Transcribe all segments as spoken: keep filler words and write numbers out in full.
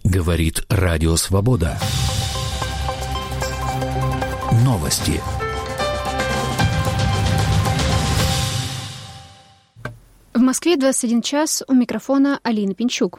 Говорит Радио Свобода. Новости. В Москве двадцать один час, у микрофона Алина Пинчук.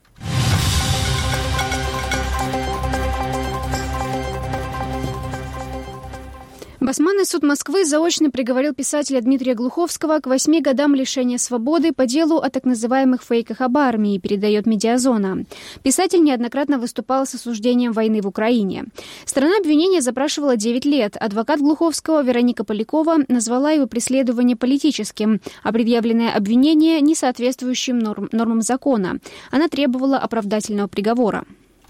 Басманный суд Москвы заочно приговорил писателя Дмитрия Глуховского к восьми годам лишения свободы по делу о так называемых фейках об армии, передает «Медиазона». Писатель неоднократно выступал с осуждением войны в Украине. Сторона обвинения запрашивала девять лет. Адвокат Глуховского Вероника Полякова назвала его преследование политическим, а предъявленное обвинение несоответствующим норм, нормам закона. Она требовала оправдательного приговора.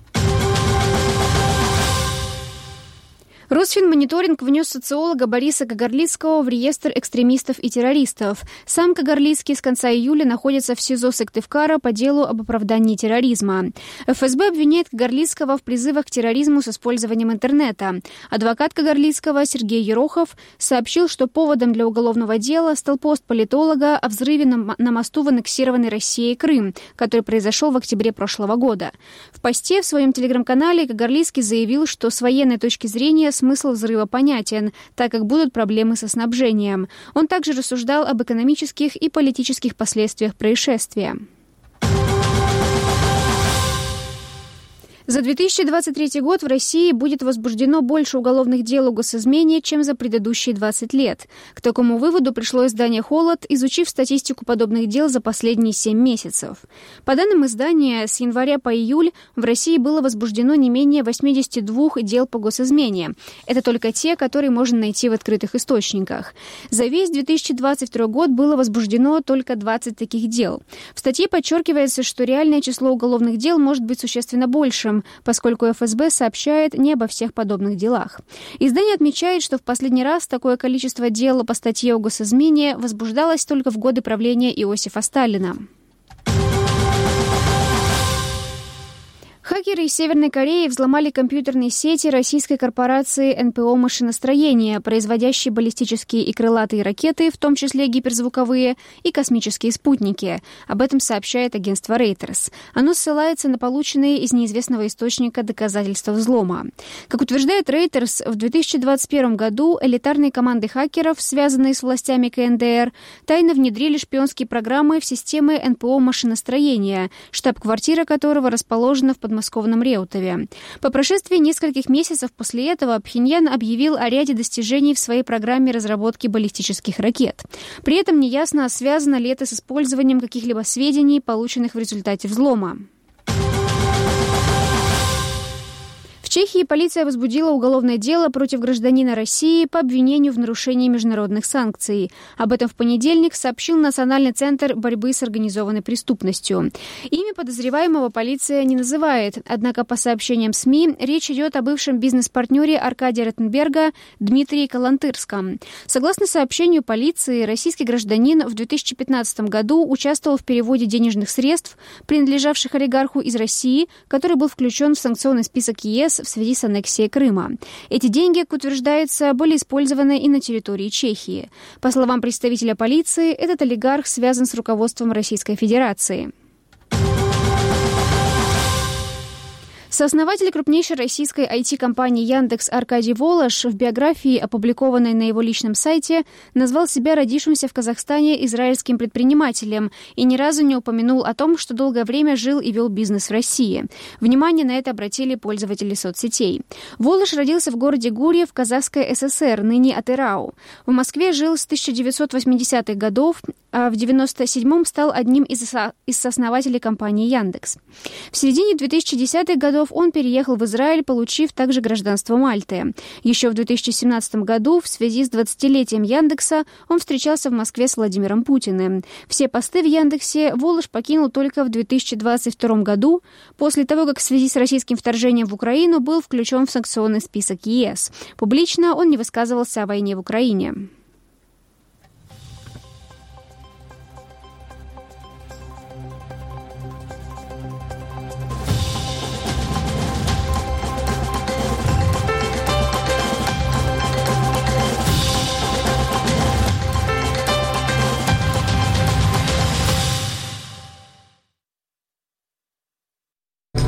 Росфинмониторинг внес социолога Бориса Кагарлицкого в реестр экстремистов и террористов. Сам Кагарлицкий с конца июля находится в СИЗО Сыктывкара по делу об оправдании терроризма. эф эс бэ обвиняет Кагарлицкого в призывах к терроризму с использованием интернета. Адвокат Кагарлицкого Сергей Ерохов сообщил, что поводом для уголовного дела стал пост политолога о взрыве на, на мосту в аннексированной Россией Крым, который произошел в октябре прошлого года. В посте в своем телеграм-канале Кагарлицкий заявил, что с военной точки зрения смысл взрыва понятен, так как будут проблемы со снабжением. Он также рассуждал об экономических и политических последствиях происшествия. За две тысячи двадцать третий год в России будет возбуждено больше уголовных дел о госизмене, чем за предыдущие двадцать лет. К такому выводу пришло издание «Холод», изучив статистику подобных дел за последние семь месяцев. По данным издания, с января по июль в России было возбуждено не менее восемьдесят два дел по госизмене. Это только те, которые можно найти в открытых источниках. За весь две тысячи двадцать второй год было возбуждено только двадцать таких дел. В статье подчеркивается, что реальное число уголовных дел может быть существенно большим, поскольку эф эс бэ сообщает не обо всех подобных делах. Издание отмечает, что в последний раз такое количество дел по статье о госизмене возбуждалось только в годы правления Иосифа Сталина. Хакеры из Северной Кореи взломали компьютерные сети российской корпорации эн пэ о «Машиностроение», производящей баллистические и крылатые ракеты, в том числе гиперзвуковые, и космические спутники. Об этом сообщает агентство Reuters. Оно ссылается на полученные из неизвестного источника доказательства взлома. Как утверждает Reuters, в две тысячи двадцать первом году элитарные команды хакеров, связанные с властями ка эн дэ эр, тайно внедрили шпионские программы в системы эн пэ о «Машиностроение», штаб-квартира которого расположена в подмосковном Реутове. По прошествии нескольких месяцев после этого Пхеньян объявил о ряде достижений в своей программе разработки баллистических ракет. При этом неясно, связано ли это с использованием каких-либо сведений, полученных в результате взлома. В Чехии полиция возбудила уголовное дело против гражданина России по обвинению в нарушении международных санкций. Об этом в понедельник сообщил Национальный центр борьбы с организованной преступностью. Имя подозреваемого полиция не называет, однако по сообщениям СМИ речь идет о бывшем бизнес-партнере Аркадия Ротенберга Дмитрии Калантырском. Согласно сообщению полиции, российский гражданин в две тысячи пятнадцатом году участвовал в переводе денежных средств, принадлежавших олигарху из России, который был включен в санкционный список е эс в связи с аннексией Крыма. Эти деньги, как утверждается, были использованы и на территории Чехии. По словам представителя полиции, этот олигарх связан с руководством Российской Федерации. Сооснователь крупнейшей российской ай ти-компании «Яндекс» Аркадий Волош в биографии, опубликованной на его личном сайте, назвал себя родившимся в Казахстане израильским предпринимателем и ни разу не упомянул о том, что долгое время жил и вел бизнес в России. Внимание на это обратили пользователи соцсетей. Волош родился в городе Гурьев, Казахская эс эс эр, ныне Атырау. В Москве жил с тысяча девятьсот восьмидесятых годов, а в девяносто седьмом стал одним из, со- из сооснователей компании «Яндекс». В середине две тысячи десятых годов он переехал в Израиль, получив также гражданство Мальты. Еще в две тысячи семнадцатом году в связи с двадцатилетием Яндекса он встречался в Москве с Владимиром Путиным. Все посты в Яндексе Волош покинул только в две тысячи двадцать втором году, после того, как в связи с российским вторжением в Украину был включен в санкционный список е эс. Публично он не высказывался о войне в Украине.